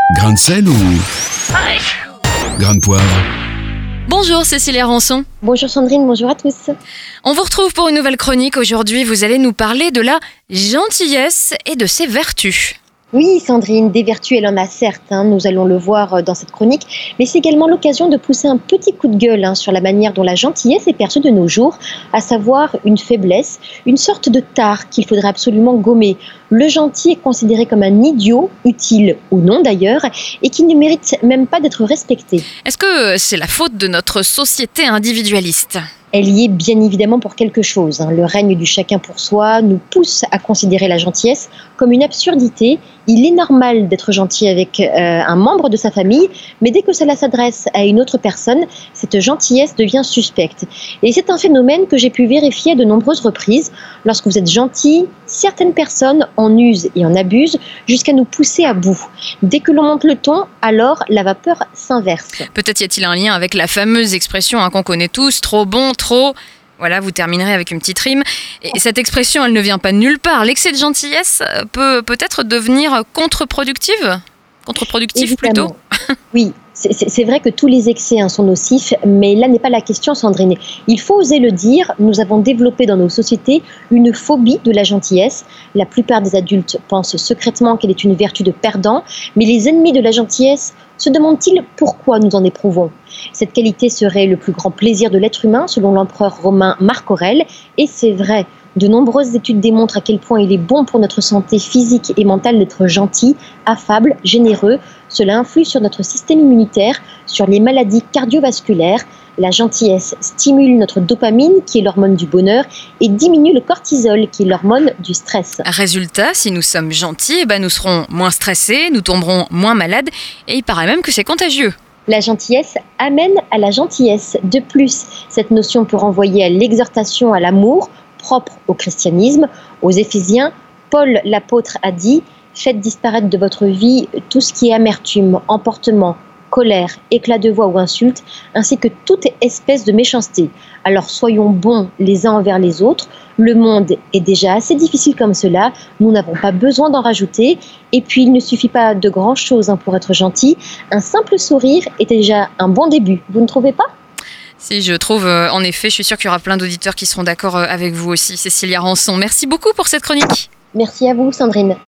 Grain de sel ou grain de poivre? Bonjour Cécilia Rançon. Bonjour Sandrine, bonjour à tous. On vous retrouve pour une nouvelle chronique. Aujourd'hui, vous allez nous parler de la gentillesse et de ses vertus. Oui Sandrine, des vertus elle en a certes, nous allons le voir dans cette chronique, mais c'est également l'occasion de pousser un petit coup de gueule sur la manière dont la gentillesse est perçue de nos jours, à savoir une faiblesse, une sorte de tare qu'il faudrait absolument gommer. Le gentil est considéré comme un idiot, utile ou non d'ailleurs, et qui ne mérite même pas d'être respecté. Est-ce que c'est la faute de notre société individualiste ? Elle y est bien évidemment pour quelque chose. Le règne du chacun pour soi nous pousse à considérer la gentillesse comme une absurdité. Il est normal d'être gentil avec un membre de sa famille, mais dès que cela s'adresse à une autre personne, cette gentillesse devient suspecte. Et c'est un phénomène que j'ai pu vérifier à de nombreuses reprises. Lorsque vous êtes gentil, certaines personnes en usent et en abusent jusqu'à nous pousser à bout. Dès que l'on monte le ton, alors la vapeur s'inverse. Peut-être y a-t-il un lien avec la fameuse expression qu'on connaît tous, trop bon, trop... Voilà, vous terminerez avec une petite rime. Et cette expression, elle ne vient pas de nulle part. L'excès de gentillesse peut peut-être devenir contre-productif Évidemment. plutôt. Oui, c'est vrai que tous les excès sont nocifs, mais là n'est pas la question, Sandrine. Il faut oser le dire, nous avons développé dans nos sociétés une phobie de la gentillesse. La plupart des adultes pensent secrètement qu'elle est une vertu de perdant, mais les ennemis de la gentillesse se demandent-ils pourquoi nous en éprouvons ? Cette qualité serait le plus grand plaisir de l'être humain, selon l'empereur romain Marc Aurèle, et c'est vrai. De nombreuses études démontrent à quel point il est bon pour notre santé physique et mentale d'être gentil, affable, généreux. Cela influe sur notre système immunitaire, sur les maladies cardiovasculaires. La gentillesse stimule notre dopamine, qui est l'hormone du bonheur, et diminue le cortisol, qui est l'hormone du stress. Résultat, si nous sommes gentils, nous serons moins stressés, nous tomberons moins malades, et il paraît même que c'est contagieux. La gentillesse amène à la gentillesse. De plus, cette notion peut renvoyer à l'exhortation à l'amour, propre au christianisme. Aux Éphésiens, Paul l'apôtre a dit « Faites disparaître de votre vie tout ce qui est amertume, emportement, colère, éclat de voix ou insulte, ainsi que toute espèce de méchanceté. Alors soyons bons les uns envers les autres. Le monde est déjà assez difficile comme cela. Nous n'avons pas besoin d'en rajouter. Et puis il ne suffit pas de grand-chose pour être gentil. Un simple sourire est déjà un bon début. Vous ne trouvez pas ? Si, je trouve, en effet, je suis sûre qu'il y aura plein d'auditeurs qui seront d'accord avec vous aussi, Cécilia Rançon. Merci beaucoup pour cette chronique. Merci à vous, Sandrine.